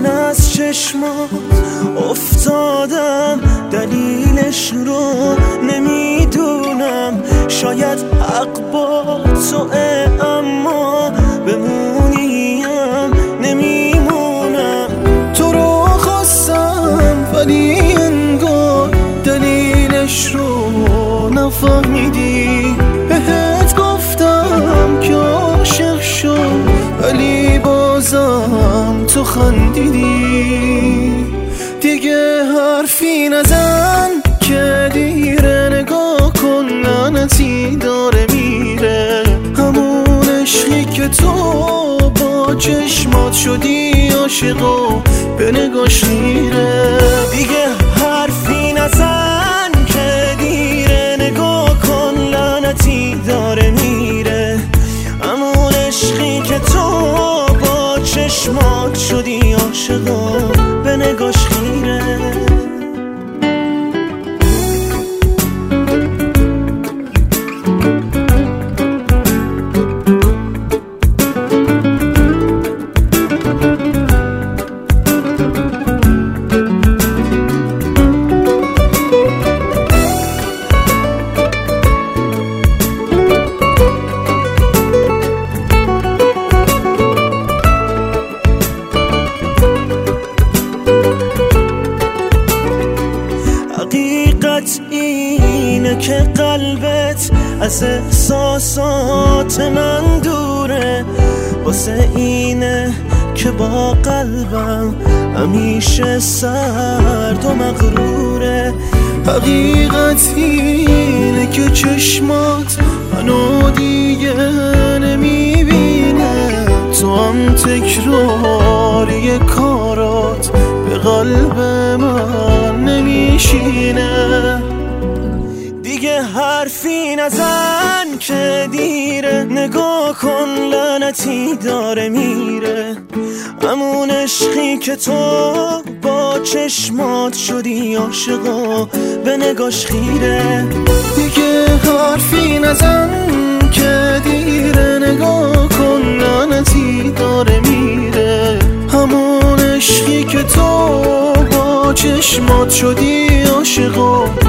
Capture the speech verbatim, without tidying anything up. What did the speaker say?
من از چشمات افتادم، دلیلش رو نمیدونم. شاید حق با توه اما بمونیم نمیمونم. تو رو خواستم ولی انگار دلیلش رو نفهمیدی. بهت گفتم که عاشق شد ولی بازم تو خندیدی. دیگه حرفی نزن که دیره، نگاه کن لعنتی داره میره. همون عشقی که تو با چشمات شدی عاشق و به نگاش میره. دیگه حرفی نزن که دیره، نگاه کن لعنتی داره میره. همون عشقی که تو با چشمات شدی عاشق و به نگاش خیره. حقیقت اینه که قلبت از احساسات من دوره. واسه اینه که با قلبم همیشه سرد و مغروره. حقیقت اینه که چشمات منو دیگه نمیبینه. تو هم تکراری کارات به قلب من نمیشینه. دیگه حرفی نزن که دیره، نگاه کن لعنتی داره میره. همون عشقی که تو با چشمات شدی عاشق و به نگاش خیره. دیگه حرفی نزن که دیره، نگاه کن لعنتی داره میره. همون عشقی که تو با چشمات شدی عاشق و